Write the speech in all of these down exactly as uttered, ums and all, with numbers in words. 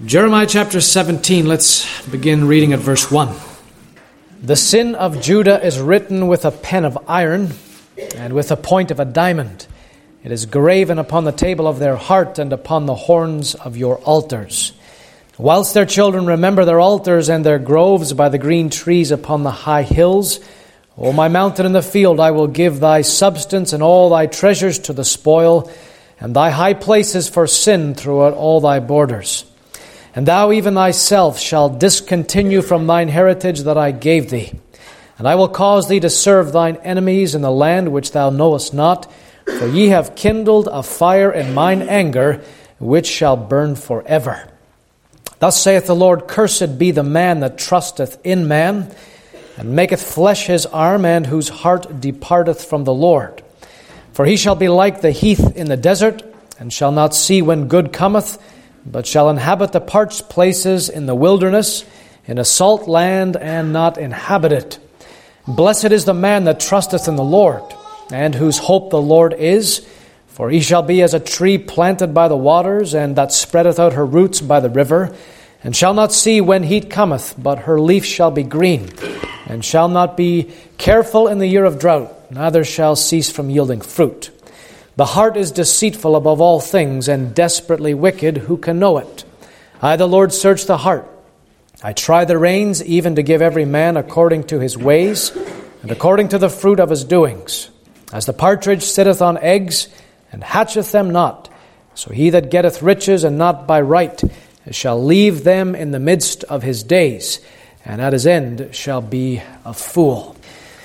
Jeremiah chapter seventeen, let's begin reading at verse one. The sin of Judah is written with a pen of iron and with a point of a diamond. It is graven upon the table of their heart and upon the horns of your altars. Whilst their children remember their altars and their groves by the green trees upon the high hills, O my mountain in the field, I will give thy substance and all thy treasures to the spoil, and thy high places for sin throughout all thy borders. And thou even thyself shalt discontinue from thine heritage that I gave thee. And I will cause thee to serve thine enemies in the land which thou knowest not, for ye have kindled a fire in mine anger, which shall burn forever. Thus saith the Lord, Cursed be the man that trusteth in man, and maketh flesh his arm, and whose heart departeth from the Lord. For he shall be like the heath in the desert, and shall not see when good cometh, but shall inhabit the parched places in the wilderness, in a salt land, and not inhabit it. Blessed is the man that trusteth in the Lord, and whose hope the Lord is. For he shall be as a tree planted by the waters, and that spreadeth out her roots by the river, and shall not see when heat cometh, but her leaf shall be green, and shall not be careful in the year of drought, neither shall cease from yielding fruit. The heart is deceitful above all things, and desperately wicked. Who can know it? I, the Lord, search the heart. I try the reins, even to give every man according to his ways, and according to the fruit of his doings. As the partridge sitteth on eggs, and hatcheth them not, so he that getteth riches, and not by right, shall leave them in the midst of his days, and at his end shall be a fool.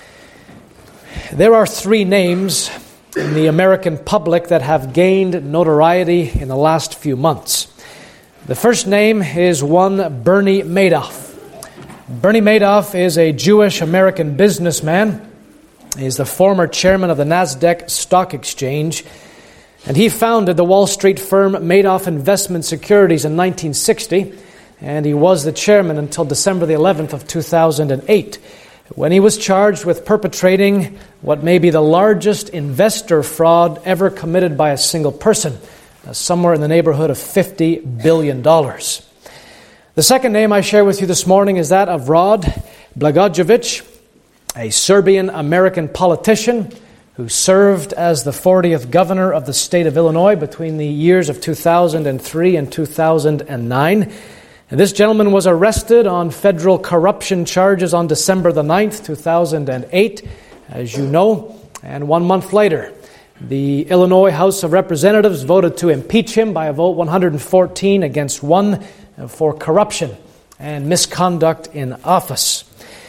There are three names in the American public that have gained notoriety in the last few months. The first name is one Bernie Madoff. Bernie Madoff is a Jewish-American businessman. He is the former chairman of the Nasdaq Stock Exchange, and he founded the Wall Street firm Madoff Investment Securities in nineteen sixty, and he was the chairman until December the eleventh of two thousand eight, when he was charged with perpetrating what may be the largest investor fraud ever committed by a single person, uh, somewhere in the neighborhood of fifty billion dollars. The second name I share with you this morning is that of Rod Blagojevich, a Serbian-American politician who served as the fortieth governor of the state of Illinois between the years of two thousand three and two thousand nine. And this gentleman was arrested on federal corruption charges on December the ninth, two thousand eight, as you know. And one month later, the Illinois House of Representatives voted to impeach him by a vote one hundred fourteen against one for corruption and misconduct in office.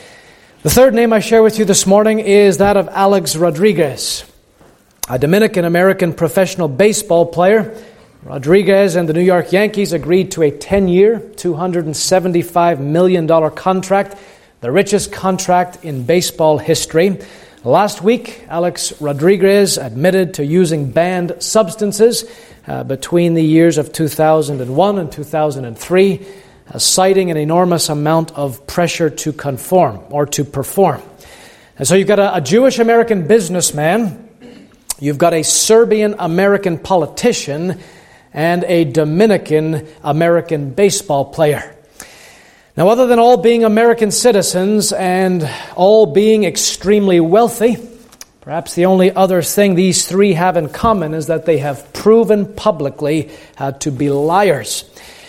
The third name I share with you this morning is that of Alex Rodriguez, a Dominican-American professional baseball player. Rodriguez and the New York Yankees agreed to a ten-year, two hundred seventy-five million dollars contract, the richest contract in baseball history. Last week, Alex Rodriguez admitted to using banned substances uh, between the years of two thousand one and two thousand three, uh, citing an enormous amount of pressure to conform or to perform. And so you've got a, a Jewish-American businessman, you've got a Serbian-American politician, and a Dominican-American baseball player. Now, other than all being American citizens and all being extremely wealthy, perhaps the only other thing these three have in common is that they have proven publicly uh, to be liars.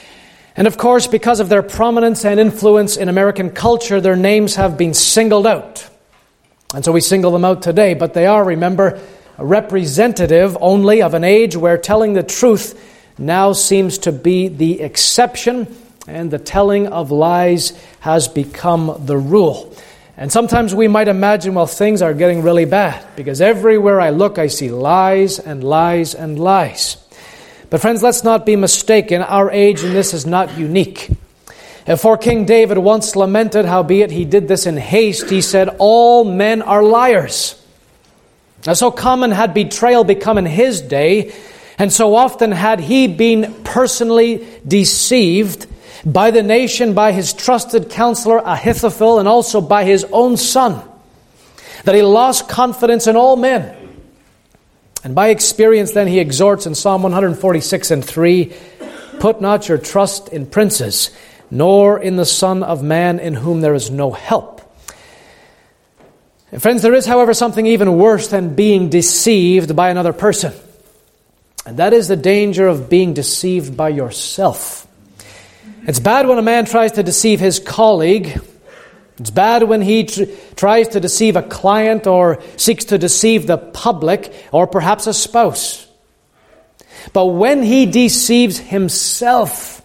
And of course, because of their prominence and influence in American culture, their names have been singled out. And so we single them out today, but they are, remember, a representative only of an age where telling the truth now seems to be the exception, and the telling of lies has become the rule. And sometimes we might imagine, well, things are getting really bad, because everywhere I look, I see lies and lies and lies. But friends, let's not be mistaken. Our age in this is not unique. For King David once lamented, howbeit he did this in haste, he said, all men are liars. Now, so common had betrayal become in his day, and so often had he been personally deceived by the nation, by his trusted counselor Ahithophel, and also by his own son, that he lost confidence in all men. And by experience then he exhorts in Psalm one forty-six and three, Put not your trust in princes, nor in the Son of Man, in whom there is no help. And friends, there is, however, something even worse than being deceived by another person. And that is the danger of being deceived by yourself. It's bad when a man tries to deceive his colleague. It's bad when he tr- tries to deceive a client or seeks to deceive the public or perhaps a spouse. But when he deceives himself,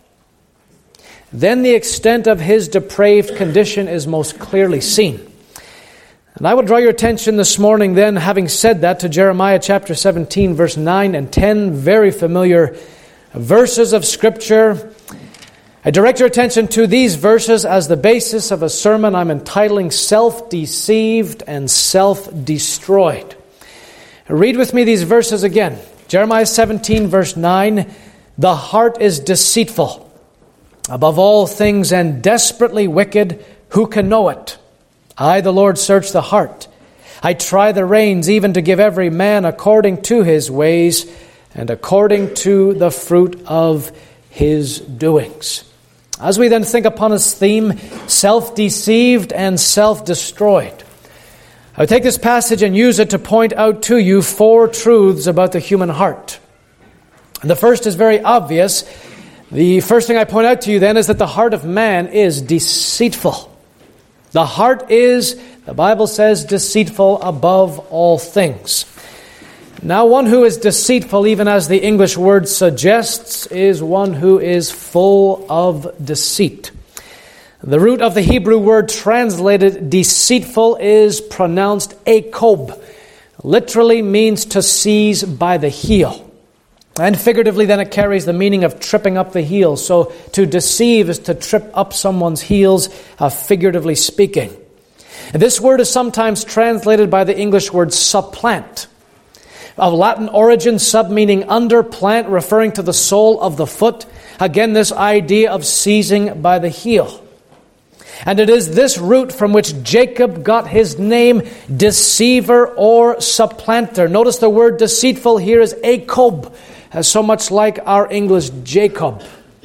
then the extent of his depraved condition is most clearly seen. And I would draw your attention this morning then, having said that, to Jeremiah chapter seventeen, verse nine and ten, very familiar verses of Scripture. I direct your attention to these verses as the basis of a sermon I'm entitling Self-Deceived and Self-Destroyed. Read with me these verses again. Jeremiah seventeen, verse nine, "The heart is deceitful above all things and desperately wicked. Who can know it? I, the Lord, search the heart. I try the reins, even to give every man according to his ways and according to the fruit of his doings." As we then think upon his theme, self-deceived and self-destroyed, I would take this passage and use it to point out to you four truths about the human heart. And the first is very obvious. The first thing I point out to you then is that the heart of man is deceitful. The heart is, the Bible says, deceitful above all things. Now, one who is deceitful, even as the English word suggests, is one who is full of deceit. The root of the Hebrew word translated deceitful is pronounced akob. Literally means to seize by the heel. And figuratively then it carries the meaning of tripping up the heels. So to deceive is to trip up someone's heels, uh, figuratively speaking. And this word is sometimes translated by the English word supplant. Of Latin origin, sub meaning under, plant referring to the sole of the foot. Again, this idea of seizing by the heel. And it is this root from which Jacob got his name, deceiver or supplanter. Notice the word deceitful here is akob, so much like our English Jacob.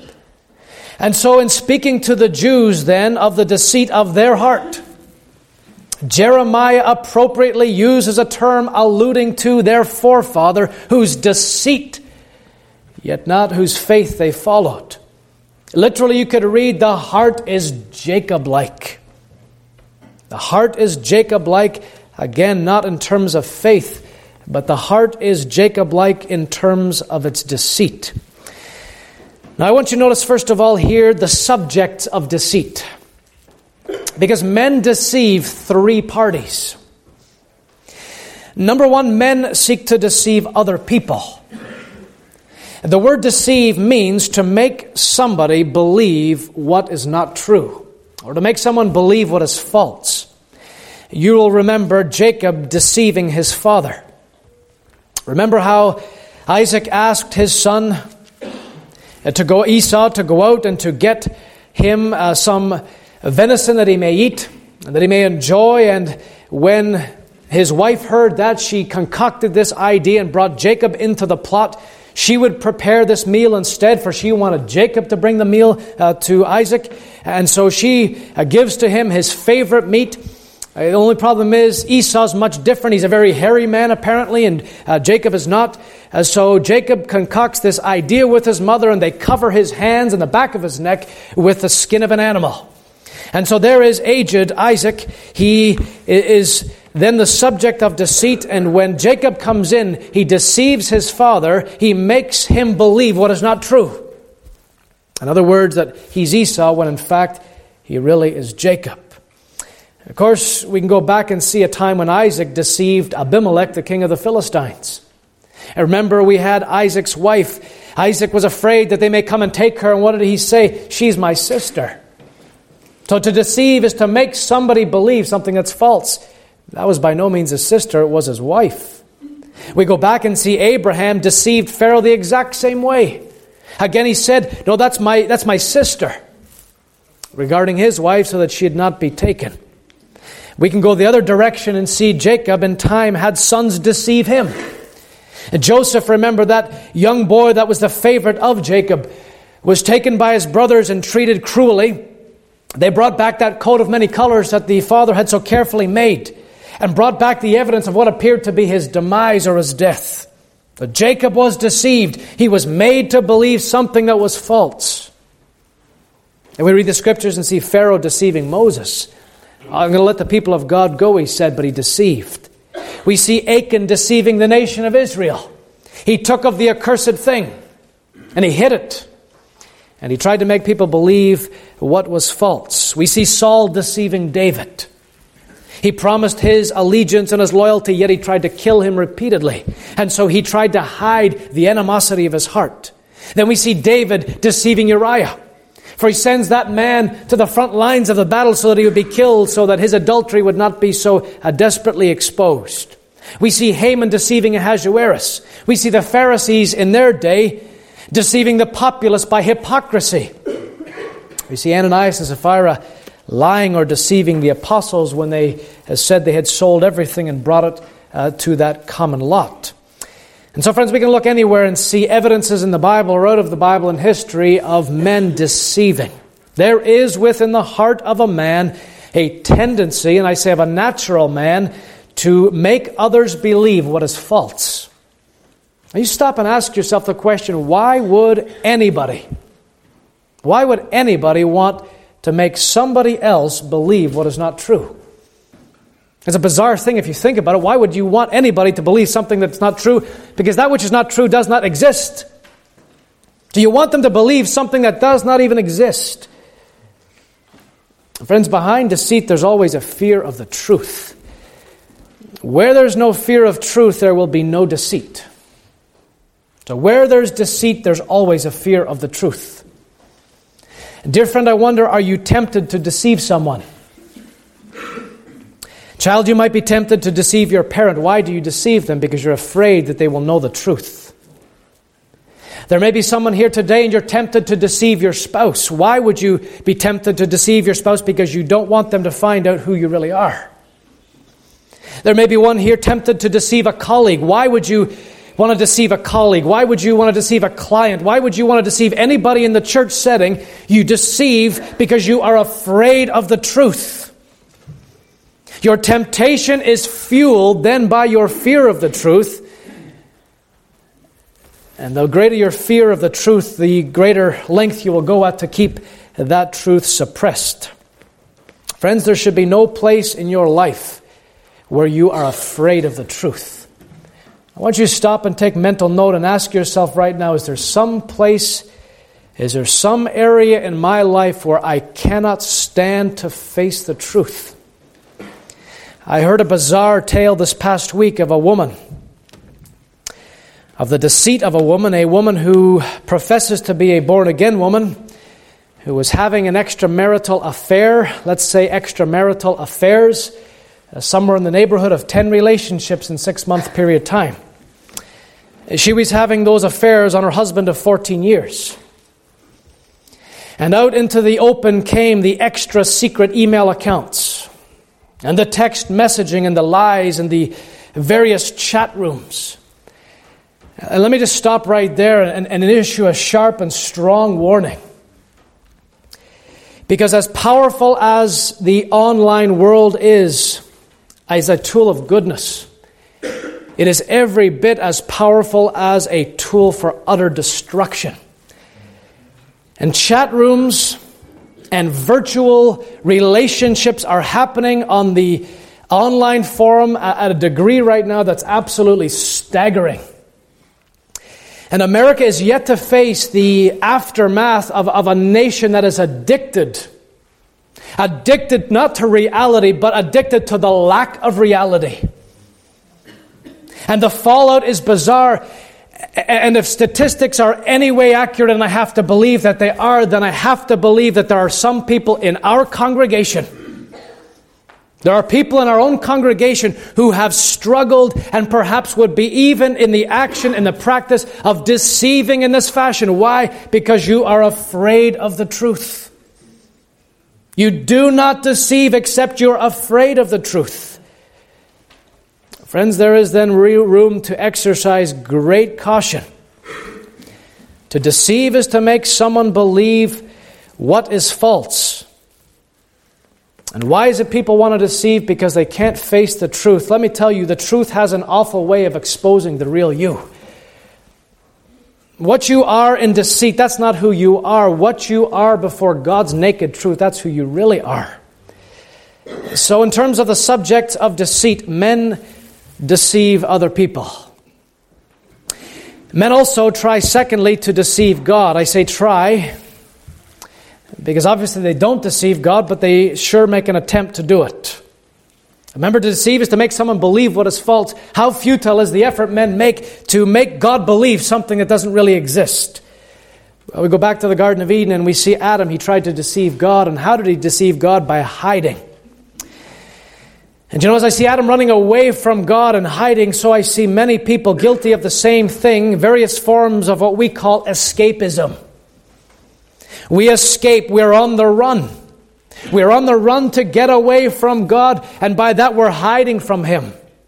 And so in speaking to the Jews then of the deceit of their heart, Jeremiah appropriately uses a term alluding to their forefather whose deceit, yet not whose faith they followed. Literally, you could read, the heart is Jacob-like. The heart is Jacob-like, again, not in terms of faith, but the heart is Jacob-like in terms of its deceit. Now, I want you to notice, first of all, here, the subject of deceit. Because men deceive three parties. Number one, men seek to deceive other people. The word deceive means to make somebody believe what is not true, or to make someone believe what is false. You will remember Jacob deceiving his father. Remember how Isaac asked his son to go, Esau, to go out and to get him uh, some venison that he may eat, and that he may enjoy. And when his wife heard that, she concocted this idea and brought Jacob into the plot. She would prepare this meal instead, for she wanted Jacob to bring the meal uh, to Isaac. And so she uh, gives to him his favorite meat. Uh, the only problem is Esau's much different. He's a very hairy man apparently, and uh, Jacob is not. Uh, so Jacob concocts this idea with his mother, and they cover his hands and the back of his neck with the skin of an animal. And so there is aged Isaac. He is then the subject of deceit. And when Jacob comes in, he deceives his father. He makes him believe what is not true. In other words, that he's Esau when in fact he really is Jacob. Of course, we can go back and see a time when Isaac deceived Abimelech, the king of the Philistines. And remember, we had Isaac's wife. Isaac was afraid that they may come and take her. And what did he say? She's my sister. So to deceive is to make somebody believe something that's false. That was by no means his sister, it was his wife. We go back and see Abraham deceived Pharaoh the exact same way. Again, he said, no, that's my that's my sister, regarding his wife, so that she'd not be taken. We can go the other direction and see Jacob in time had sons deceive him. And Joseph, remember that young boy that was the favorite of Jacob. was taken by his brothers and treated cruelly. They brought back that coat of many colors that the father had so carefully made and brought back the evidence of what appeared to be his demise or his death. But Jacob was deceived. He was made to believe something that was false. And we read the scriptures and see Pharaoh deceiving Moses. I'm going to let the people of God go, he said, but he deceived. We see Achan deceiving the nation of Israel. He took of the accursed thing and he hid it. And he tried to make people believe what was false. We see Saul deceiving David. He promised his allegiance and his loyalty, yet he tried to kill him repeatedly. And so he tried to hide the animosity of his heart. Then we see David deceiving Uriah. For he sends that man to the front lines of the battle so that he would be killed, so that his adultery would not be so uh, desperately exposed. We see Haman deceiving Ahasuerus. We see the Pharisees in their day deceiving the populace by hypocrisy. We see Ananias and Sapphira lying or deceiving the apostles when they said they had sold everything and brought it uh, to that common lot. And so, friends, we can look anywhere and see evidences in the Bible or out of the Bible and history of men deceiving. There is within the heart of a man a tendency, and I say of a natural man, to make others believe what is false. Now you stop and ask yourself the question, why would anybody, why would anybody want to make somebody else believe what is not true? It's a bizarre thing if you think about it. Why would you want anybody to believe something that's not true? Because that which is not true does not exist. Do you want them to believe something that does not even exist? Friends, behind deceit there's always a fear of the truth. Where there's no fear of truth, there will be no deceit. So where there's deceit, there's always a fear of the truth. Dear friend, I wonder, are you tempted to deceive someone? Child, you might be tempted to deceive your parent. Why do you deceive them? Because you're afraid that they will know the truth. There may be someone here today and you're tempted to deceive your spouse. Why would you be tempted to deceive your spouse? Because you don't want them to find out who you really are. There may be one here tempted to deceive a colleague. Why would you want to deceive a colleague? Why would you want to deceive a client? Why would you want to deceive anybody in the church setting? You deceive because you are afraid of the truth. Your temptation is fueled then by your fear of the truth. And the greater your fear of the truth, the greater length you will go at to keep that truth suppressed. Friends, there should be no place in your life where you are afraid of the truth. I want you to stop and take mental note and ask yourself right now, is there some place, is there some area in my life where I cannot stand to face the truth? I heard a bizarre tale this past week of a woman, of the deceit of a woman, a woman who professes to be a born-again woman, who was having an extramarital affair, let's say extramarital affairs, uh, somewhere in the neighborhood of ten relationships in six-month period of time. She was having those affairs on her husband of fourteen years. And out into the open came the extra secret email accounts, and the text messaging and the lies and the various chat rooms. And let me just stop right there and, and issue a sharp and strong warning. Because as powerful as the online world is as a tool of goodness, it is every bit as powerful as a tool for utter destruction. And chat rooms and virtual relationships are happening on the online forum at a degree right now that's absolutely staggering. And America is yet to face the aftermath of, of a nation that is addicted. Addicted not to reality, but addicted to the lack of reality. And the fallout is bizarre. And if statistics are any way accurate, and I have to believe that they are, then I have to believe that there are some people in our congregation, there are people in our own congregation who have struggled and perhaps would be even in the action, in the practice of deceiving in this fashion. Why? Because you are afraid of the truth. You do not deceive except you're afraid of the truth. Friends, there is then real room to exercise great caution, To deceive is to make someone believe what is false. And why is it people want to deceive? Because they can't face the truth. Let me tell you, the truth has an awful way of exposing the real you. What you are in deceit, that's not who you are. What you are before God's naked truth, that's who you really are. So in terms of the subject of deceit, men deceive other people. Men also try, secondly, to deceive God. I say try, because obviously they don't deceive God, but they sure make an attempt to do it. Remember, to deceive is to make someone believe what is false. How futile is the effort men make to make God believe something that doesn't really exist? Well, we go back to the Garden of Eden and we see Adam. He tried to deceive God. And how did he deceive God? By hiding. And you know, as I see Adam running away from God and hiding, so I see many people guilty of the same thing, various forms of what we call escapism. We escape, we're on the run. We're on the run to get away from God, and by that we're hiding from Him.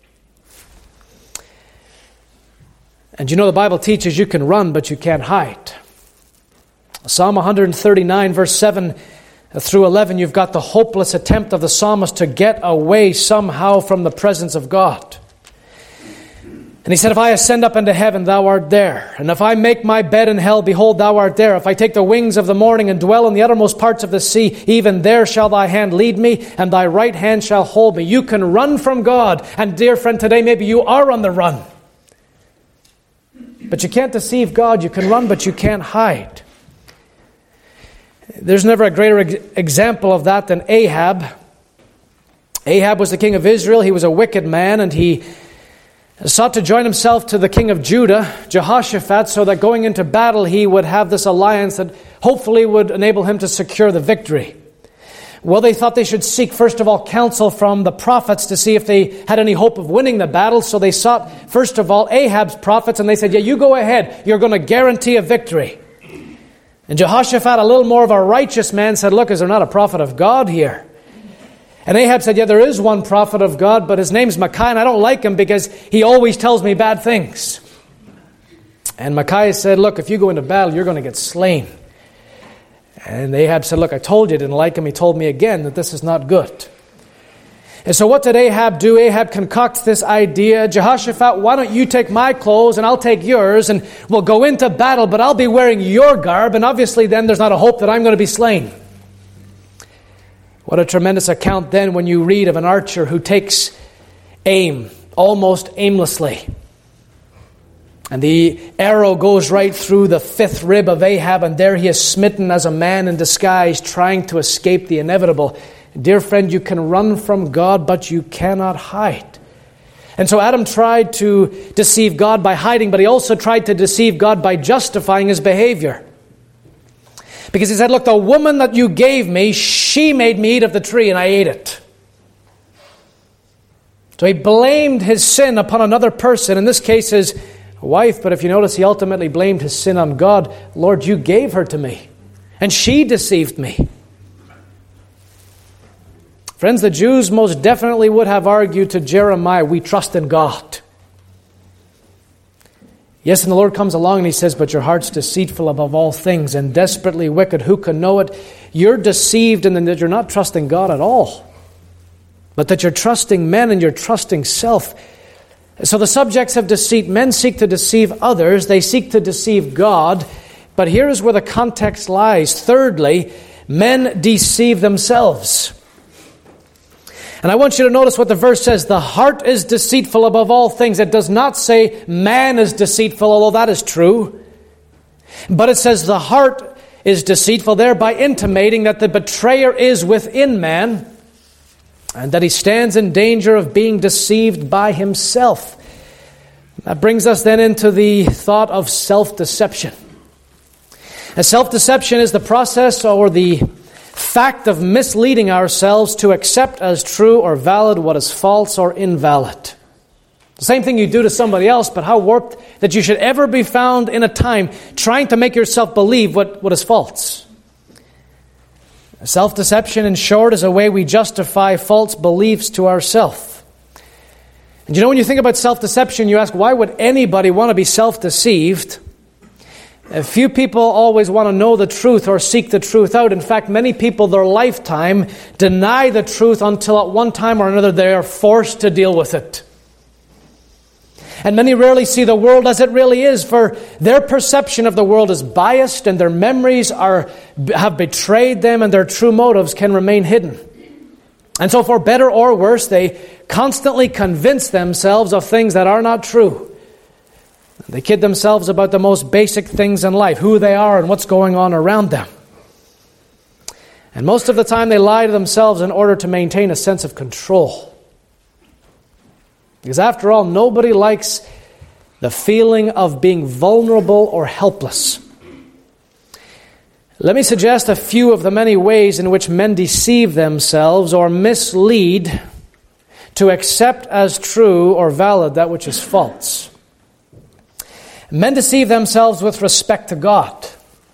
And you know, the Bible teaches you can run, but you can't hide. Psalm one thirty-nine, verse seven through eleven, you've got the hopeless attempt of the psalmist to get away somehow from the presence of God. And he said, if I ascend up into heaven, thou art there. And if I make my bed in hell, behold, thou art there. If I take the wings of the morning and dwell in the uttermost parts of the sea, even there shall thy hand lead me, and thy right hand shall hold me. You can run from God. And dear friend, today maybe you are on the run. But you can't deceive God. You can run, but you can't hide. There's never a greater ex- example of that than Ahab. Ahab was the king of Israel. He was a wicked man, and he sought to join himself to the king of Judah, Jehoshaphat, so that going into battle he would have this alliance that hopefully would enable him to secure the victory. Well, they thought they should seek, first of all, counsel from the prophets to see if they had any hope of winning the battle. So they sought, first of all, Ahab's prophets, and they said, yeah, you go ahead. You're going to guarantee a victory. And Jehoshaphat, a little more of a righteous man, said, look, is there not a prophet of God here? And Ahab said, yeah, there is one prophet of God, but his name's Micaiah, and I don't like him because he always tells me bad things. And Micaiah said, look, if you go into battle, you're going to get slain. And Ahab said, look, I told you I didn't like him. He told me again that this is not good. And so what did Ahab do? Ahab concocts this idea. Jehoshaphat, why don't you take my clothes and I'll take yours and we'll go into battle, but I'll be wearing your garb. And obviously then there's not a hope that I'm going to be slain. What a tremendous account then when you read of an archer who takes aim almost aimlessly. And the arrow goes right through the fifth rib of Ahab, and there he is smitten as a man in disguise, trying to escape the inevitable. Dear friend, you can run from God, but you cannot hide. And so Adam tried to deceive God by hiding, but he also tried to deceive God by justifying his behavior. Because he said, look, the woman that you gave me, she made me eat of the tree, and I ate it. So he blamed his sin upon another person, in this case his wife, but if you notice, he ultimately blamed his sin on God. Lord, you gave her to me, and she deceived me. Friends, the Jews most definitely would have argued to Jeremiah, we trust in God. Yes, and the Lord comes along and He says, but your heart's deceitful above all things and desperately wicked. Who can know it? You're deceived in that you're not trusting God at all, but that you're trusting men and you're trusting self. So the subjects of deceit, men seek to deceive others. They seek to deceive God. But here is where the context lies. Thirdly, men deceive themselves. And I want you to notice what the verse says. The heart is deceitful above all things. It does not say man is deceitful, although that is true. But it says the heart is deceitful, thereby intimating that the betrayer is within man and that he stands in danger of being deceived by himself. That brings us then into the thought of self-deception. And self-deception is the process or the fact of misleading ourselves to accept as true or valid what is false or invalid. The same thing you do to somebody else, but how warped that you should ever be found in a time trying to make yourself believe what, what is false. Self-deception, in short, is a way we justify false beliefs to ourselves. And you know, when you think about self-deception, you ask, why would anybody want to be self-deceived? Few people always want to know the truth or seek the truth out. In fact, many people, their lifetime, deny the truth until at one time or another they are forced to deal with it. And many rarely see the world as it really is, for their perception of the world is biased, and their memories are have betrayed them, and their true motives can remain hidden. And so for better or worse, they constantly convince themselves of things that are not true. They kid themselves about the most basic things in life, who they are and what's going on around them. And most of the time they lie to themselves in order to maintain a sense of control. Because after all, nobody likes the feeling of being vulnerable or helpless. Let me suggest a few of the many ways in which men deceive themselves or mislead to accept as true or valid that which is false. Men deceive themselves with respect to God.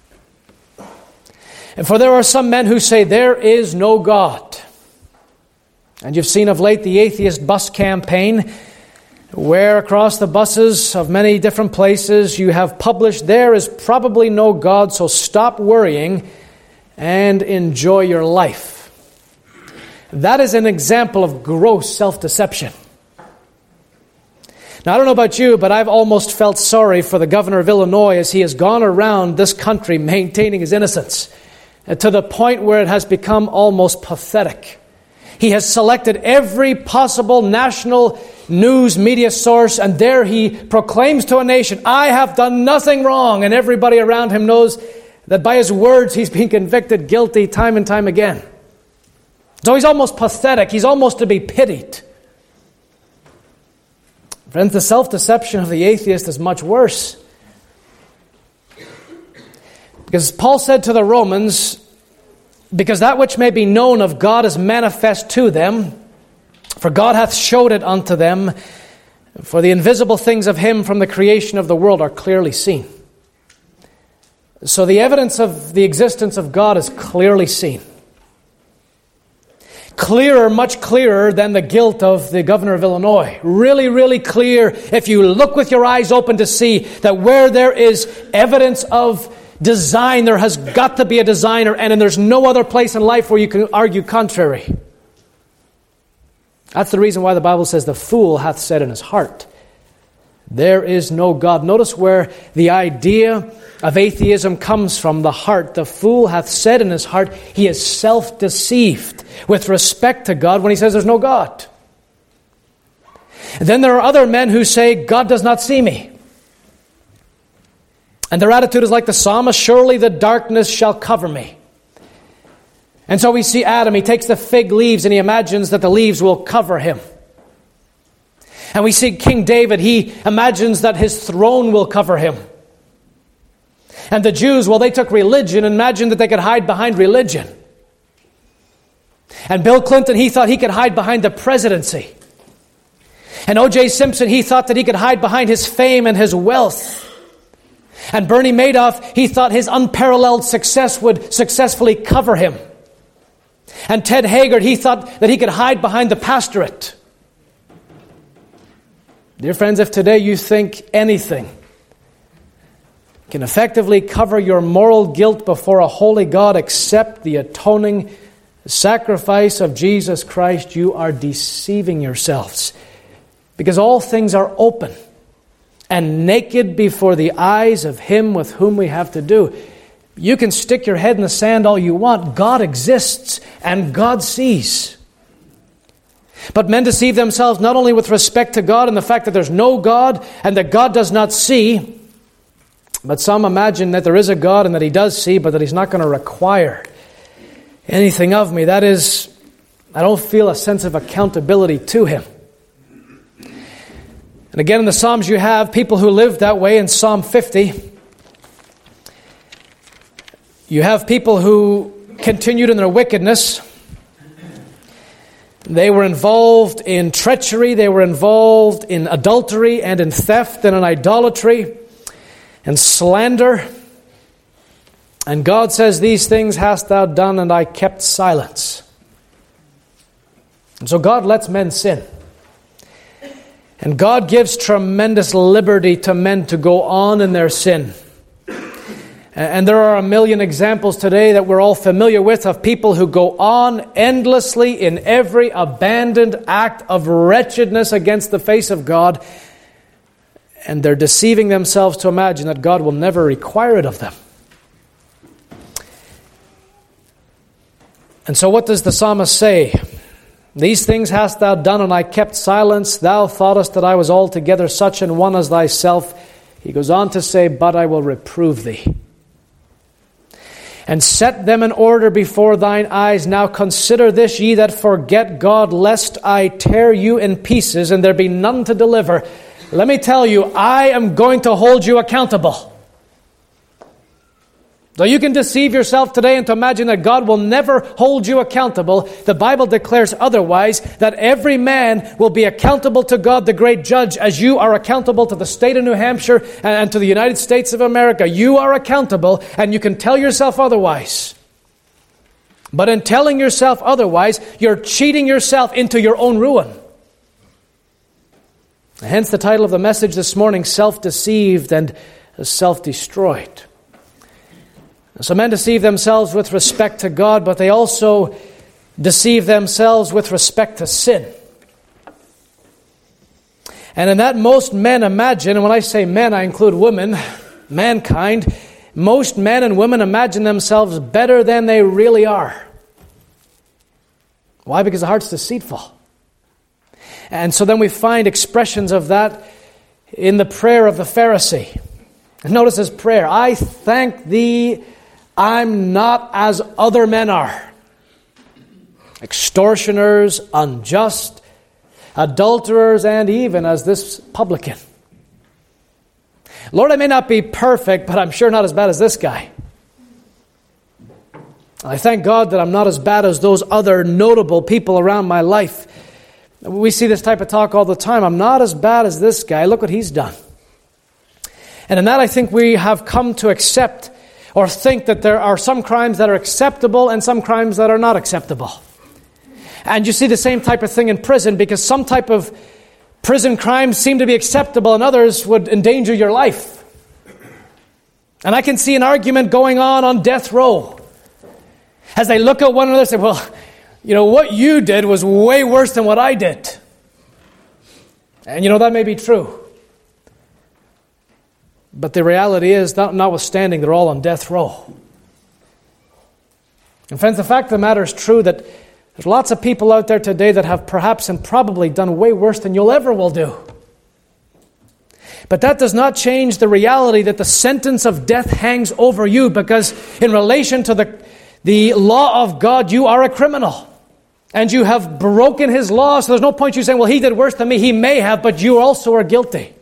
And for there are some men who say there is no God. And you've seen of late the atheist bus campaign, where across the buses of many different places you have published, there is probably no God, so stop worrying and enjoy your life. That is an example of gross self-deception. Now, I don't know about you, but I've almost felt sorry for the governor of Illinois as he has gone around this country maintaining his innocence, to the point where it has become almost pathetic. He has selected every possible national news media source, and there he proclaims to a nation, I have done nothing wrong, and everybody around him knows that by his words he's been convicted guilty time and time again. So he's almost pathetic. He's almost to be pitied. Friends, the self-deception of the atheist is much worse. Because Paul said to the Romans, because that which may be known of God is manifest to them, for God hath showed it unto them, for the invisible things of him from the creation of the world are clearly seen. So the evidence of the existence of God is clearly seen. Clearer, much clearer than the guilt of the governor of Illinois. Really, really clear if you look with your eyes open to see that where there is evidence of design, there has got to be a designer, and there's no other place in life where you can argue contrary. That's the reason why the Bible says the fool hath said in his heart, there is no God. Notice where the idea of atheism comes from, the heart. The fool hath said in his heart, he is self-deceived with respect to God when he says there's no God. And then there are other men who say, God does not see me. And their attitude is like the psalmist, surely the darkness shall cover me. And so we see Adam, he takes the fig leaves and he imagines that the leaves will cover him. And we see King David, he imagines that his throne will cover him. And the Jews, well, they took religion and imagined that they could hide behind religion. And Bill Clinton, he thought he could hide behind the presidency. And O J Simpson, he thought that he could hide behind his fame and his wealth. And Bernie Madoff, he thought his unparalleled success would successfully cover him. And Ted Haggard, he thought that he could hide behind the pastorate. Dear friends, if today you think anything can effectively cover your moral guilt before a holy God except the atoning sacrifice of Jesus Christ, you are deceiving yourselves. Because all things are open and naked before the eyes of Him with whom we have to do. You can stick your head in the sand all you want. God exists and God sees. But men deceive themselves not only with respect to God and the fact that there's no God and that God does not see, but some imagine that there is a God and that He does see, but that He's not going to require anything of me. That is, I don't feel a sense of accountability to Him. And again, in the Psalms you have people who live that way. In Psalm fifty, you have people who continued in their wickedness. They were involved in treachery, they were involved in adultery and in theft and in idolatry and slander. And God says, these things hast thou done, and I kept silence. And so God lets men sin. And God gives tremendous liberty to men to go on in their sin. And there are a million examples today that we're all familiar with of people who go on endlessly in every abandoned act of wretchedness against the face of God, and they're deceiving themselves to imagine that God will never require it of them. And so what does the psalmist say? These things hast thou done, and I kept silence. Thou thoughtest that I was altogether such an one as thyself. He goes on to say, but I will reprove thee, and set them in order before thine eyes. Now consider this, ye that forget God, lest I tear you in pieces, and there be none to deliver. Let me tell you, I am going to hold you accountable. Though you can deceive yourself today into imagine that God will never hold you accountable, the Bible declares otherwise, that every man will be accountable to God, the great judge, as you are accountable to the state of New Hampshire and to the United States of America. You are accountable, and you can tell yourself otherwise. But in telling yourself otherwise, you're cheating yourself into your own ruin. Hence the title of the message this morning, Self-Deceived and Self-Destroyed. So men deceive themselves with respect to God, but they also deceive themselves with respect to sin. And in that, most men imagine, and when I say men, I include women, mankind, most men and women imagine themselves better than they really are. Why? Because the heart's deceitful. And so then we find expressions of that in the prayer of the Pharisee. And notice his prayer, I thank thee, I'm not as other men are. Extortioners, unjust, adulterers, and even as this publican. Lord, I may not be perfect, but I'm sure not as bad as this guy. I thank God that I'm not as bad as those other notable people around my life. We see this type of talk all the time. I'm not as bad as this guy. Look what he's done. And in that, I think we have come to accept or think that there are some crimes that are acceptable and some crimes that are not acceptable. And you see the same type of thing in prison, because some type of prison crimes seem to be acceptable and others would endanger your life. And I can see an argument going on on death row as they look at one another and say, well, you know, what you did was way worse than what I did. And you know, that may be true. But the reality is, notwithstanding, they're all on death row. And friends, the fact of the matter is true that there's lots of people out there today that have perhaps and probably done way worse than you'll ever will do. But that does not change the reality that the sentence of death hangs over you, because in relation to the, the law of God, you are a criminal. And you have broken His law, so there's no point you saying, well, he did worse than me. He may have, but you also are guilty.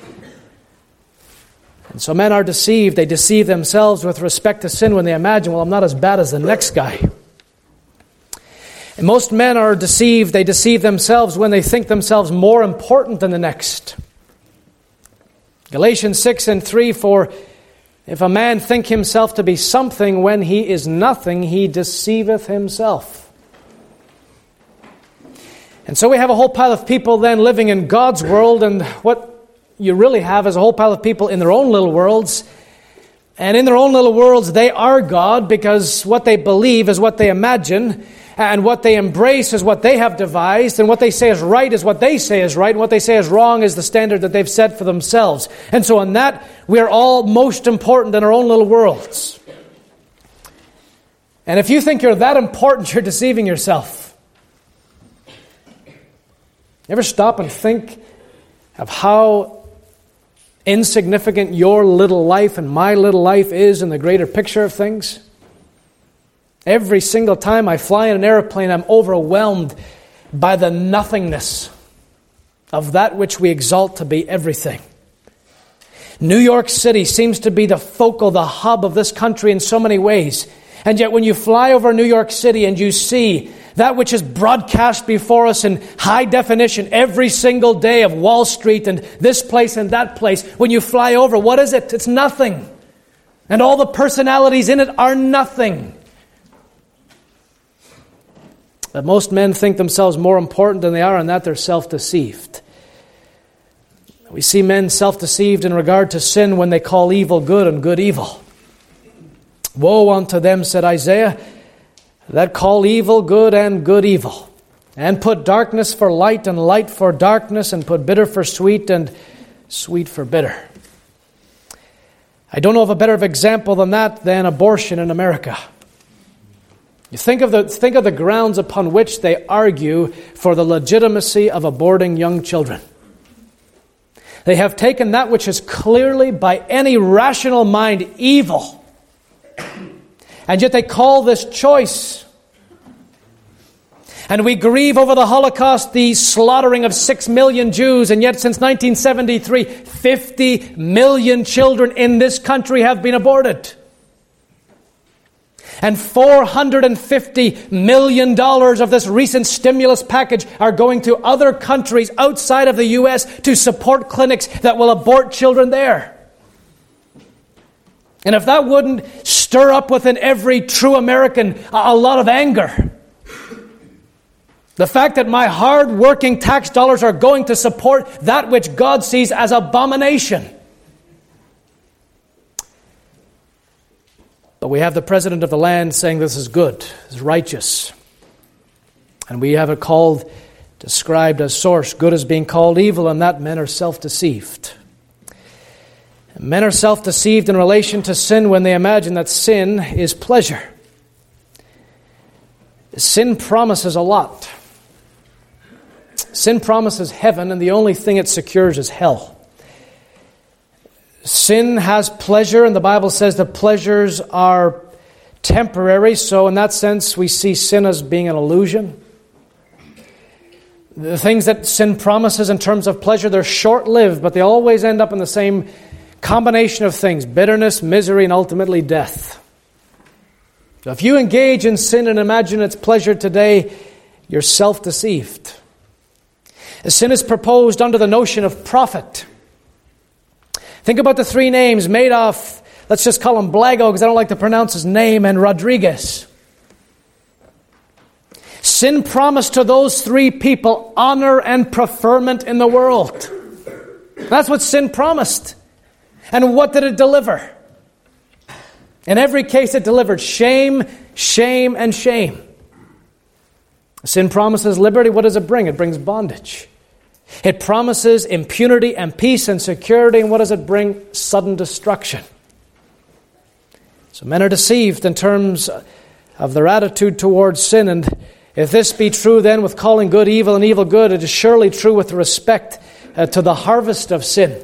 And so men are deceived. They deceive themselves with respect to sin when they imagine, well, I'm not as bad as the next guy. And most men are deceived. They deceive themselves when they think themselves more important than the next. Galatians six and three, for if a man think himself to be something when he is nothing, he deceiveth himself. And so we have a whole pile of people then living in God's world, and what you really have is a whole pile of people in their own little worlds. And in their own little worlds, they are God, because what they believe is what they imagine, and what they embrace is what they have devised, and what they say is right is what they say is right, and what they say is wrong is the standard that they've set for themselves. And so in that, we are all most important in our own little worlds. And if you think you're that important, you're deceiving yourself. You ever stop and think of how insignificant your little life and my little life is in the greater picture of things? Every single time I fly in an airplane, I'm overwhelmed by the nothingness of that which we exalt to be everything. New York City seems to be the focal, the hub of this country in so many ways. And yet when you fly over New York City and you see that which is broadcast before us in high definition every single day of Wall Street and this place and that place, when you fly over, what is it? It's nothing. And all the personalities in it are nothing. But most men think themselves more important than they are, and that they're self-deceived. We see men self-deceived in regard to sin when they call evil good and good evil. Woe unto them, said Isaiah, that call evil good and good evil, and put darkness for light and light for darkness, and put bitter for sweet and sweet for bitter. I don't know of a better example than that than abortion in America. You think of the think of the grounds upon which they argue for the legitimacy of aborting young children. They have taken that which is clearly by any rational mind evil, and yet they call this choice. And we grieve over the Holocaust, the slaughtering of six million Jews, and yet since nineteen seventy-three, fifty million children in this country have been aborted. And four hundred fifty million dollars of this recent stimulus package are going to other countries outside of the U S to support clinics that will abort children there. And if that wouldn't stir up within every true American a lot of anger, the fact that my hard-working tax dollars are going to support that which God sees as abomination. But we have the president of the land saying this is good, this is righteous. And we have it called, described as source. Good is being called evil, and that men are self-deceived. Men are self-deceived in relation to sin when they imagine that sin is pleasure. Sin promises a lot. Sin promises heaven, and the only thing it secures is hell. Sin has pleasure, and the Bible says the pleasures are temporary. So in that sense, we see sin as being an illusion. The things that sin promises in terms of pleasure, they're short-lived, but they always end up in the same combination of things: bitterness, misery, and ultimately death. So if you engage in sin and imagine its pleasure today, you're self-deceived. Sin is proposed under the notion of profit. Think about the three names: Madoff, let's just call him Blago because I don't like to pronounce his name, and Rodriguez. Sin promised to those three people honor and preferment in the world. That's what sin promised. And what did it deliver? In every case it delivered shame, shame, and shame. Sin promises liberty. What does it bring? It brings bondage. It promises impunity and peace and security. And what does it bring? Sudden destruction. So men are deceived in terms of their attitude towards sin. And if this be true then with calling good evil and evil good, it is surely true with respect uh, to the harvest of sin.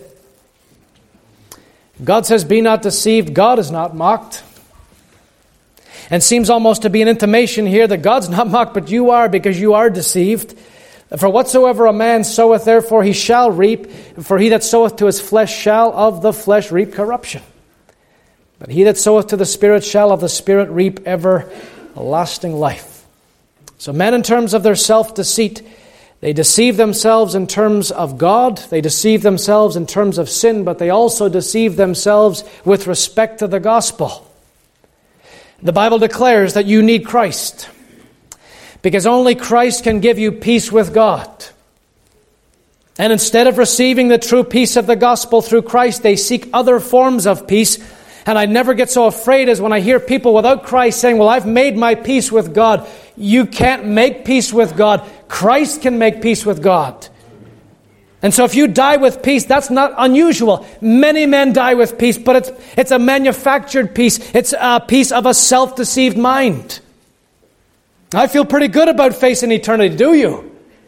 God says, "Be not deceived, God is not mocked." And seems almost to be an intimation here that God's not mocked, but you are, because you are deceived. For whatsoever a man soweth, therefore he shall reap. For he that soweth to his flesh shall of the flesh reap corruption. But he that soweth to the Spirit shall of the Spirit reap everlasting life. So men, in terms of their self-deceit, they deceive themselves in terms of God. They deceive themselves in terms of sin, but they also deceive themselves with respect to the gospel. The Bible declares that you need Christ, because only Christ can give you peace with God. And instead of receiving the true peace of the gospel through Christ, they seek other forms of peace. And I never get so afraid as when I hear people without Christ saying, "Well, I've made my peace with God." You can't make peace with God. Christ can make peace with God. And so if you die with peace, that's not unusual. Many men die with peace, but it's it's a manufactured peace. It's a peace of a self-deceived mind. I feel pretty good about facing eternity, do you?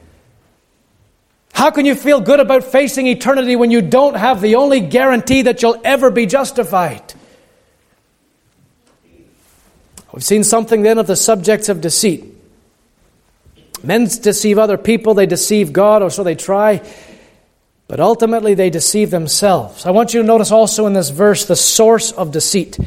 How can you feel good about facing eternity when you don't have the only guarantee that you'll ever be justified? We've seen something then of the subjects of deceit. Men deceive other people, they deceive God, or so they try. But ultimately they deceive themselves. I want you to notice also in this verse the source of deceit.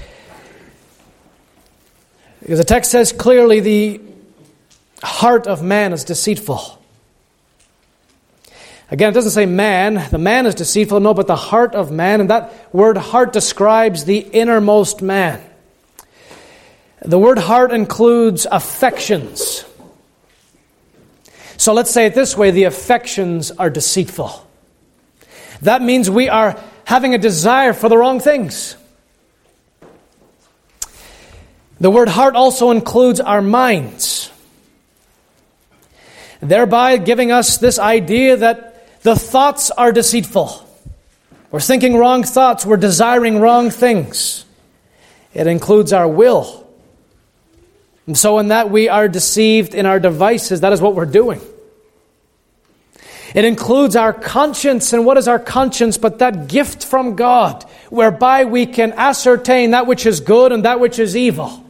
Because the text says clearly the heart of man is deceitful. Again, it doesn't say man. The man is deceitful, no, but the heart of man. And that word heart describes the innermost man. The word heart includes affections. So let's say it this way: the affections are deceitful. That means we are having a desire for the wrong things. The word heart also includes our minds, thereby giving us this idea that the thoughts are deceitful. We're thinking wrong thoughts. We're desiring wrong things. It includes our will. And so in that we are deceived in our devices. That is what we're doing. It includes our conscience. And what is our conscience but that gift from God, whereby we can ascertain that which is good and that which is evil.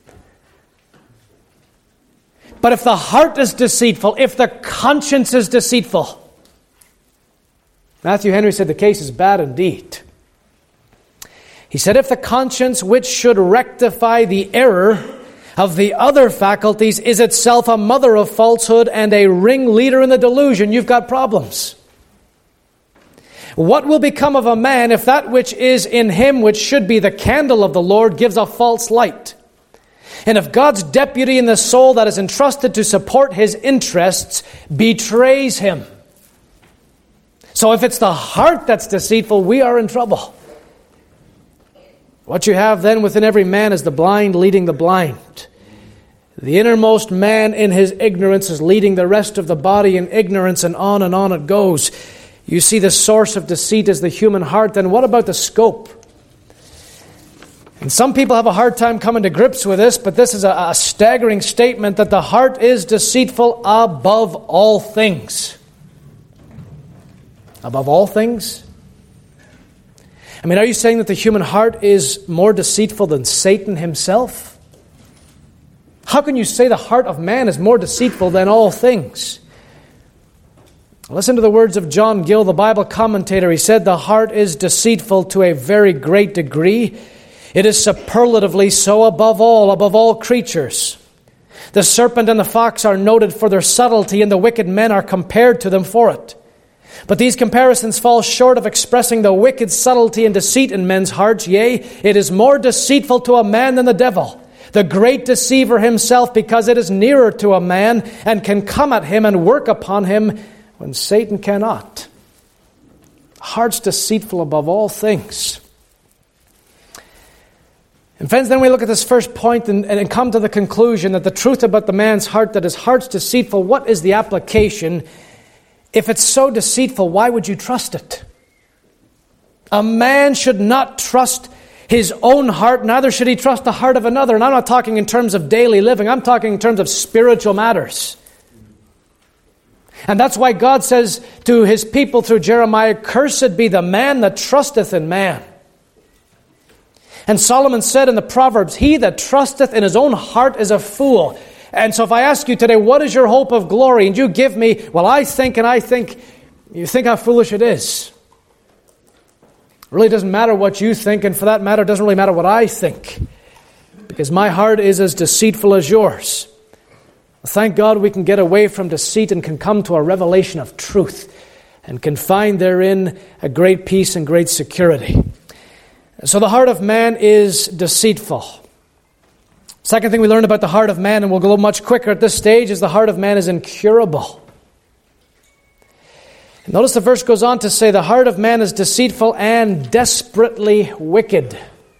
But if the heart is deceitful, if the conscience is deceitful, Matthew Henry said the case is bad indeed. He said, if the conscience which should rectify the error of the other faculties is itself a mother of falsehood and a ringleader in the delusion, you've got problems. What will become of a man if that which is in him, which should be the candle of the Lord, gives a false light? And if God's deputy in the soul that is entrusted to support his interests betrays him. So if it's the heart that's deceitful, we are in trouble. What you have then within every man is the blind leading the blind. The innermost man in his ignorance is leading the rest of the body in ignorance, and on and on it goes. You see the source of deceit is the human heart. Then what about the scope? And some people have a hard time coming to grips with this, but this is a, a staggering statement that the heart is deceitful above all things. Above all things? I mean, are you saying that the human heart is more deceitful than Satan himself? How can you say the heart of man is more deceitful than all things? Listen to the words of John Gill, the Bible commentator. He said, the heart is deceitful to a very great degree. It is superlatively so above all, above all creatures. The serpent and the fox are noted for their subtlety, and the wicked men are compared to them for it. But these comparisons fall short of expressing the wicked subtlety and deceit in men's hearts. Yea, it is more deceitful to a man than the devil, the great deceiver himself, because it is nearer to a man and can come at him and work upon him when Satan cannot. The heart's deceitful above all things. And friends, then we look at this first point and, and come to the conclusion that the truth about the man's heart, that his heart's deceitful, what is the application? If it's so deceitful, why would you trust it? A man should not trust his own heart, neither should he trust the heart of another. And I'm not talking in terms of daily living, I'm talking in terms of spiritual matters. And that's why God says to his people through Jeremiah, cursed be the man that trusteth in man. And Solomon said in the Proverbs, he that trusteth in his own heart is a fool. And so if I ask you today, what is your hope of glory? And you give me, well, I think and I think, you think how foolish it is. It really doesn't matter what you think, and for that matter, it doesn't really matter what I think. Because my heart is as deceitful as yours. Thank God we can get away from deceit and can come to a revelation of truth and can find therein a great peace and great security. So the heart of man is deceitful. Second thing we learn about the heart of man, and we'll go much quicker at this stage, is the heart of man is incurable. Notice the verse goes on to say the heart of man is deceitful and desperately wicked.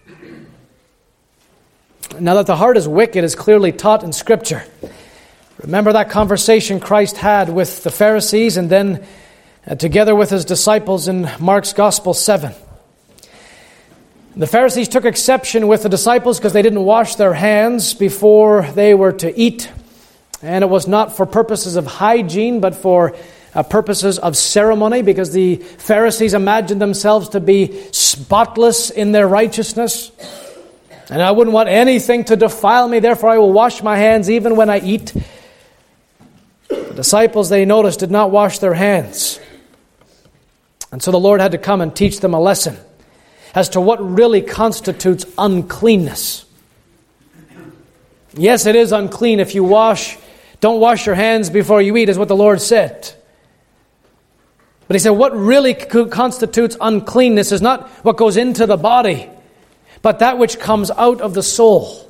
Now that the heart is wicked is clearly taught in Scripture. Remember that conversation Christ had with the Pharisees and then uh, together with his disciples in Mark's Gospel seven. The Pharisees took exception with the disciples because they didn't wash their hands before they were to eat. And it was not for purposes of hygiene, but for uh, purposes of ceremony, because the Pharisees imagined themselves to be spotless in their righteousness. And I wouldn't want anything to defile me, therefore I will wash my hands even when I eat. The disciples, they noticed, did not wash their hands. And so the Lord had to come and teach them a lesson as to what really constitutes uncleanness. Yes, it is unclean if you wash, don't wash your hands before you eat, is what the Lord said. But he said what really constitutes uncleanness is not what goes into the body, but that which comes out of the soul.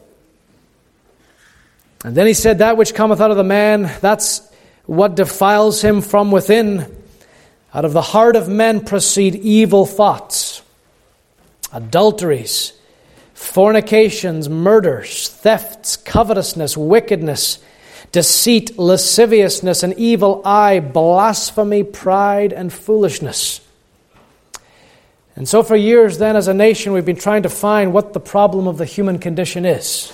And then he said that which cometh out of the man, that's what defiles him from within. Out of the heart of men proceed evil thoughts, adulteries, fornications, murders, thefts, covetousness, wickedness, deceit, lasciviousness, an evil eye, blasphemy, pride, and foolishness. And so for years then, as a nation, we've been trying to find what the problem of the human condition is.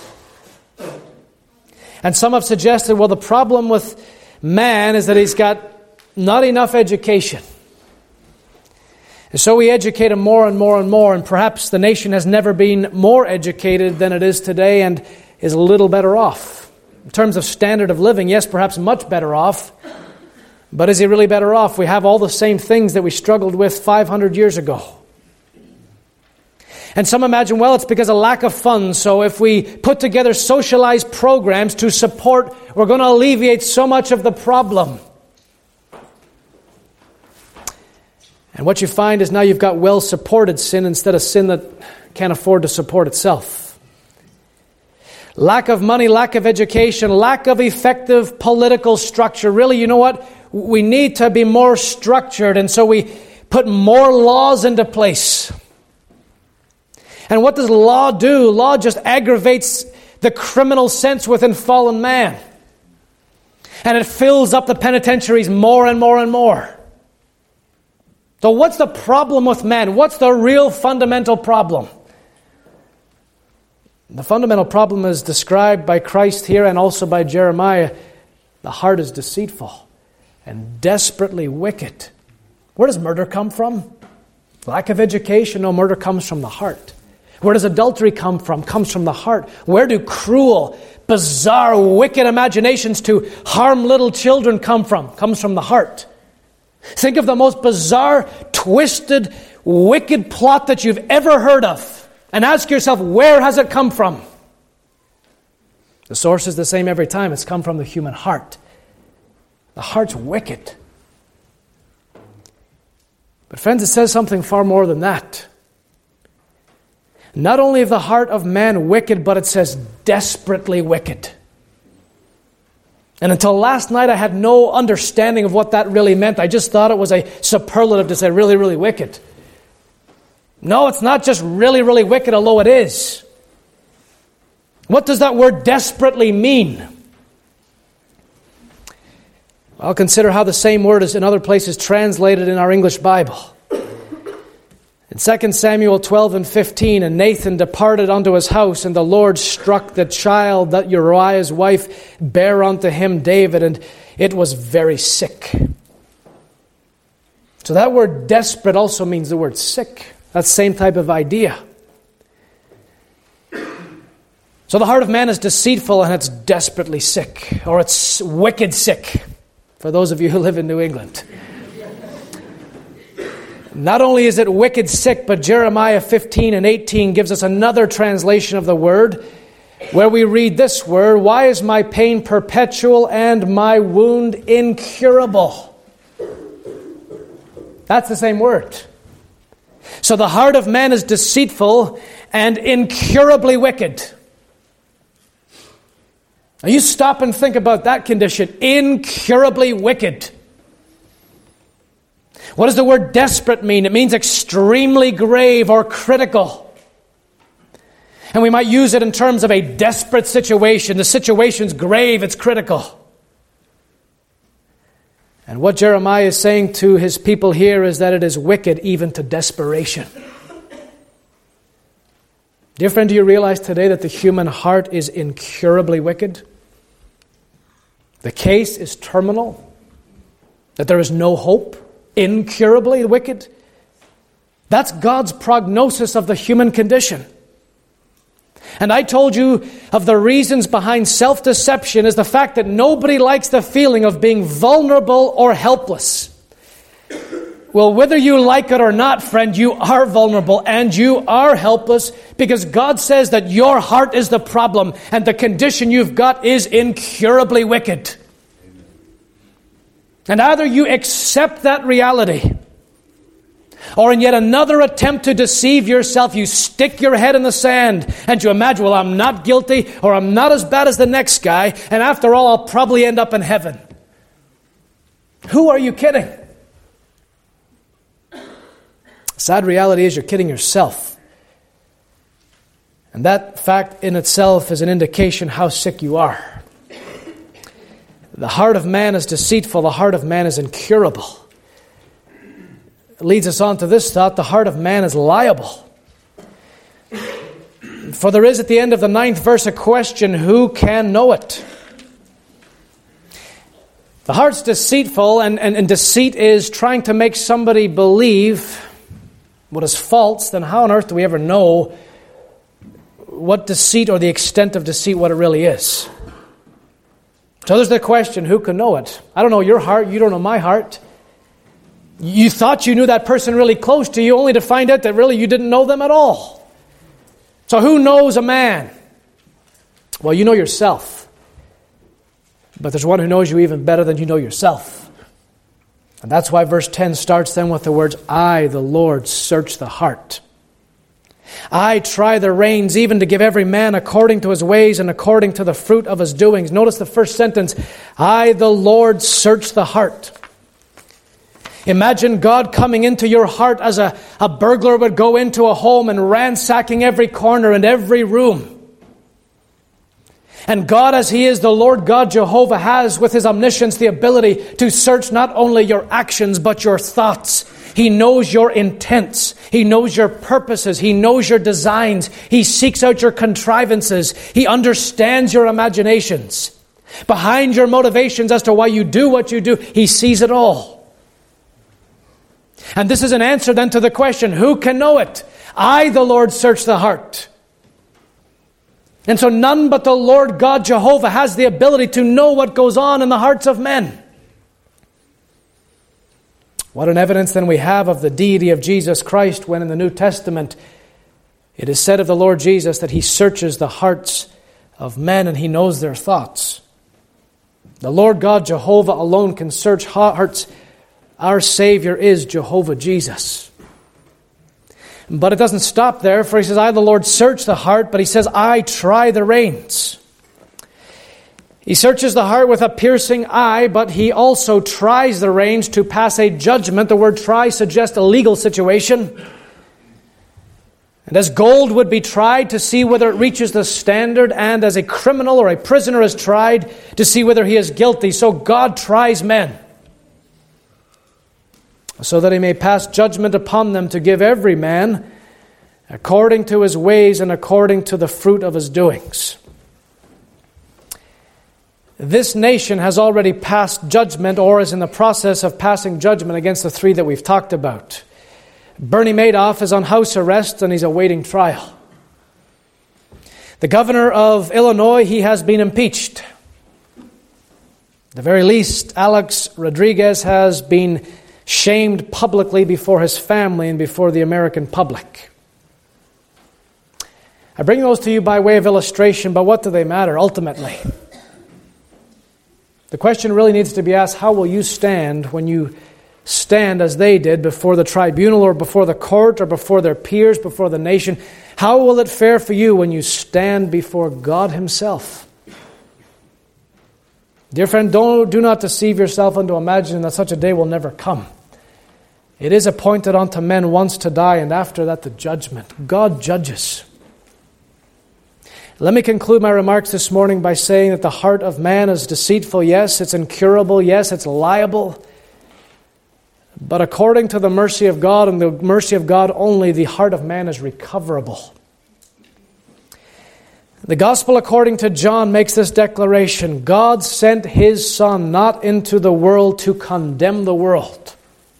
And some have suggested, well, the problem with man is that he's got not enough education. And so we educate him more and more and more, and perhaps the nation has never been more educated than it is today and is a little better off. In terms of standard of living, yes, perhaps much better off. But is he really better off? We have all the same things that we struggled with five hundred years ago. And some imagine, well, it's because of lack of funds. So if we put together socialized programs to support, we're going to alleviate so much of the problem. And what you find is now you've got well-supported sin instead of sin that can't afford to support itself. Lack of money, lack of education, lack of effective political structure. Really, you know what? We need to be more structured, and so we put more laws into place. And what does law do? Law just aggravates the criminal sense within fallen man. And it fills up the penitentiaries more and more and more. So what's the problem with man? What's the real fundamental problem? The fundamental problem is described by Christ here and also by Jeremiah. The heart is deceitful and desperately wicked. Where does murder come from? Lack of education. No, murder comes from the heart. Where does adultery come from? Comes from the heart. Where do cruel, bizarre, wicked imaginations to harm little children come from? Comes from the heart. Think of the most bizarre, twisted, wicked plot that you've ever heard of. And ask yourself, where has it come from? The source is the same every time. It's come from the human heart. The heart's wicked. But friends, it says something far more than that. Not only is the heart of man wicked, but it says desperately wicked. And until last night, I had no understanding of what that really meant. I just thought it was a superlative to say really, really wicked. No, it's not just really, really wicked, although it is. What does that word desperately mean? I'll consider how the same word is in other places translated in our English Bible. In Second Samuel twelve and fifteen, and Nathan departed unto his house, and the Lord struck the child that Uriah's wife bare unto him, David, and it was very sick. So that word desperate also means the word sick. That same type of idea. So the heart of man is deceitful and it's desperately sick, or it's wicked sick, for those of you who live in New England. Not only is it wicked sick, but Jeremiah fifteen and eighteen gives us another translation of the word, where we read this word, why is my pain perpetual and my wound incurable? That's the same word. So the heart of man is deceitful and incurably wicked. Now you stop and think about that condition, incurably wicked. What does the word desperate mean? It means extremely grave or critical. And we might use it in terms of a desperate situation. The situation's grave, it's critical. And what Jeremiah is saying to his people here is that it is wicked even to desperation. Dear friend, do you realize today that the human heart is incurably wicked? The case is terminal. That there is no hope. Incurably wicked. That's God's prognosis of the human condition. And I told you of the reasons behind self-deception is the fact that nobody likes the feeling of being vulnerable or helpless. Well, whether you like it or not, friend, you are vulnerable and you are helpless because God says that your heart is the problem and the condition you've got is incurably wicked. And either you accept that reality, or in yet another attempt to deceive yourself, you stick your head in the sand and you imagine, well, I'm not guilty, or I'm not as bad as the next guy, and after all, I'll probably end up in heaven. Who are you kidding? Sad reality is you're kidding yourself. And that fact in itself is an indication how sick you are. The heart of man is deceitful, the heart of man is incurable. It leads us on to this thought: the heart of man is liable. For there is at the end of the ninth verse a question: who can know it? The heart's deceitful, and, and, and deceit is trying to make somebody believe what is false. Then how on earth do we ever know what deceit, or the extent of deceit, what it really is? So there's the question: who can know it? I don't know your heart, you don't know my heart. You thought you knew that person really close to you, only to find out that really you didn't know them at all. So who knows a man? Well, you know yourself. But there's one who knows you even better than you know yourself. And that's why verse ten starts then with the words, I, the Lord, search the heart. I try the reins, even to give every man according to his ways and according to the fruit of his doings. Notice the first sentence, I, the Lord, search the heart. Imagine God coming into your heart as a, a burglar would go into a home and ransacking every corner and every room. And God, as He is, the Lord God Jehovah, has with His omniscience the ability to search not only your actions but your thoughts. He knows your intents. He knows your purposes. He knows your designs. He seeks out your contrivances. He understands your imaginations. Behind your motivations as to why you do what you do, He sees it all. And this is an answer then to the question, who can know it? I, the Lord, search the heart. And so none but the Lord God Jehovah has the ability to know what goes on in the hearts of men. What an evidence then we have of the deity of Jesus Christ when in the New Testament it is said of the Lord Jesus that He searches the hearts of men and He knows their thoughts. The Lord God Jehovah alone can search hearts. Our Savior is Jehovah Jesus. But it doesn't stop there, for He says, I, the Lord, search the heart, but He says, I try the reins. He searches the heart with a piercing eye, but He also tries the reins to pass a judgment. The word try suggests a legal situation. And as gold would be tried to see whether it reaches the standard, and as a criminal or a prisoner is tried to see whether he is guilty, so God tries men, so that He may pass judgment upon them to give every man according to his ways and according to the fruit of his doings. This nation has already passed judgment, or is in the process of passing judgment, against the three that we've talked about. Bernie Madoff is on house arrest and he's awaiting trial. The governor of Illinois, he has been impeached. At the very least, Alex Rodriguez has been shamed publicly before his family and before the American public. I bring those to you by way of illustration, but what do they matter ultimately? The question really needs to be asked, how will you stand when you stand as they did before the tribunal or before the court or before their peers, before the nation? How will it fare for you when you stand before God Himself? Dear friend, don't, do not deceive yourself into imagining that such a day will never come. It is appointed unto men once to die, and after that the judgment. God judges. Let me conclude my remarks this morning by saying that the heart of man is deceitful. Yes, it's incurable. Yes, it's liable. But according to the mercy of God, and the mercy of God only, the heart of man is recoverable. The Gospel according to John makes this declaration: God sent His Son not into the world to condemn the world,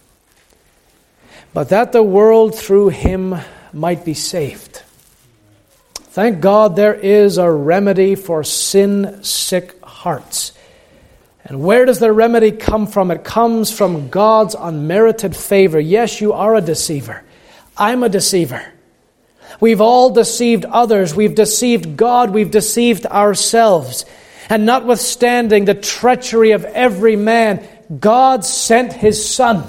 but that the world through Him might be saved. Thank God there is a remedy for sin-sick hearts. And where does the remedy come from? It comes from God's unmerited favor. Yes, you are a deceiver. I'm a deceiver. We've all deceived others. We've deceived God. We've deceived ourselves. And notwithstanding the treachery of every man, God sent His Son.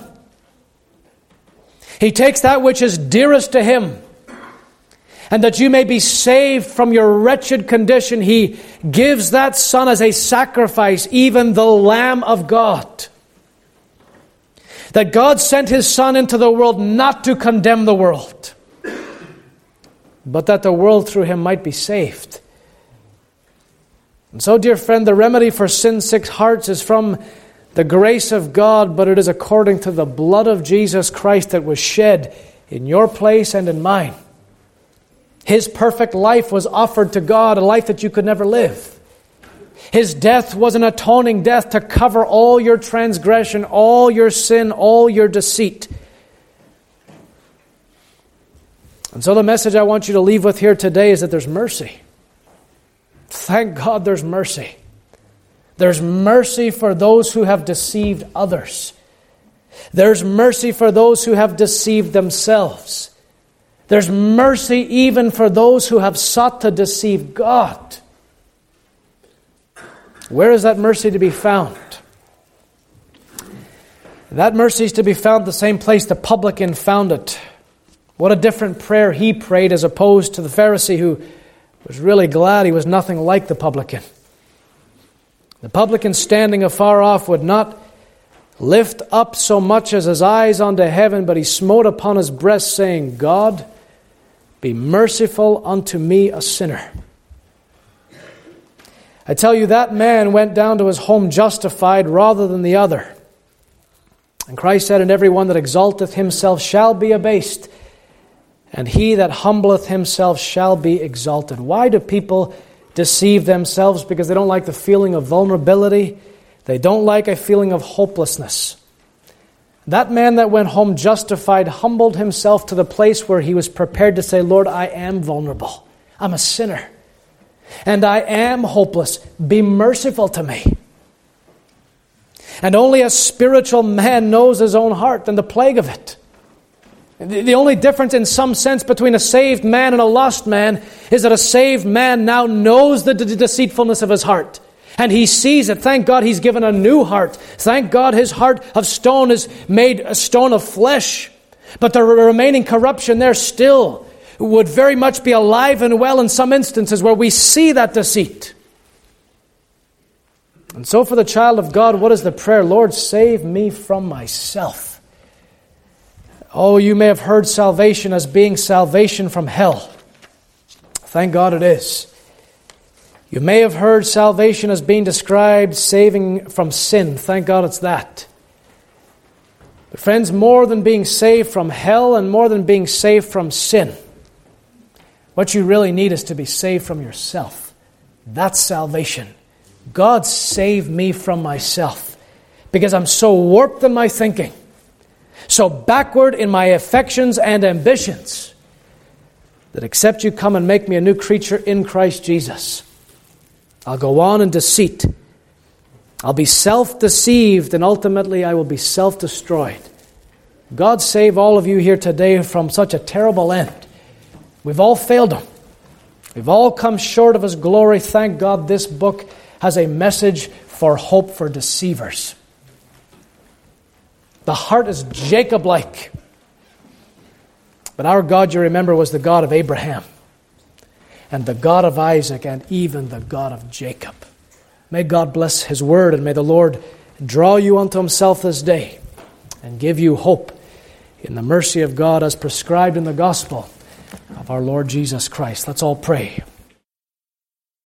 He takes that which is dearest to Him, and that you may be saved from your wretched condition, He gives that Son as a sacrifice, even the Lamb of God. That God sent His Son into the world not to condemn the world, but that the world through him might be saved. And so, dear friend, the remedy for sin-sick hearts is from the grace of God, but it is according to the blood of Jesus Christ that was shed in your place and in mine. His perfect life was offered to God, a life that you could never live. His death was an atoning death to cover all your transgression, all your sin, all your deceit. And so the message I want you to leave with here today is that there's mercy. Thank God there's mercy. There's mercy for those who have deceived others. There's mercy for those who have deceived themselves. There's mercy even for those who have sought to deceive God. Where is that mercy to be found? That mercy is to be found the same place the publican found it. What a different prayer he prayed as opposed to the Pharisee who was really glad he was nothing like the publican. The publican standing afar off would not lift up so much as his eyes unto heaven, but he smote upon his breast, saying, God, be merciful unto me, a sinner. I tell you, that man went down to his home justified rather than the other. And Christ said, and every one that exalteth himself shall be abased, and he that humbleth himself shall be exalted. Why do people deceive themselves? Because they don't like the feeling of vulnerability. They don't like a feeling of hopelessness. That man that went home justified humbled himself to the place where he was prepared to say, Lord, I am vulnerable. I'm a sinner. And I am hopeless. Be merciful to me. And only a spiritual man knows his own heart and the plague of it. The only difference in some sense between a saved man and a lost man is that a saved man now knows the de- deceitfulness of his heart. And he sees it. Thank God he's given a new heart. Thank God his heart of stone is made a stone of flesh. But the remaining corruption there still would very much be alive and well in some instances where we see that deceit. And so for the child of God, what is the prayer? Lord, save me from myself. Oh, you may have heard salvation as being salvation from hell. Thank God it is. You may have heard salvation as being described saving from sin. Thank God it's that. But friends, more than being saved from hell and more than being saved from sin, what you really need is to be saved from yourself. That's salvation. God, save me from myself, because I'm so warped in my thinking, so backward in my affections and ambitions, that except you come and make me a new creature in Christ Jesus, I'll go on in deceit. I'll be self-deceived, and ultimately I will be self-destroyed. God save all of you here today from such a terrible end. We've all failed Him. We've all come short of His glory. Thank God this book has a message for hope for deceivers. The heart is Jacob-like. But our God, you remember, was the God of Abraham, and the God of Isaac, and even the God of Jacob. May God bless His word, and may the Lord draw you unto Himself this day and give you hope in the mercy of God as prescribed in the gospel of our Lord Jesus Christ. Let's all pray.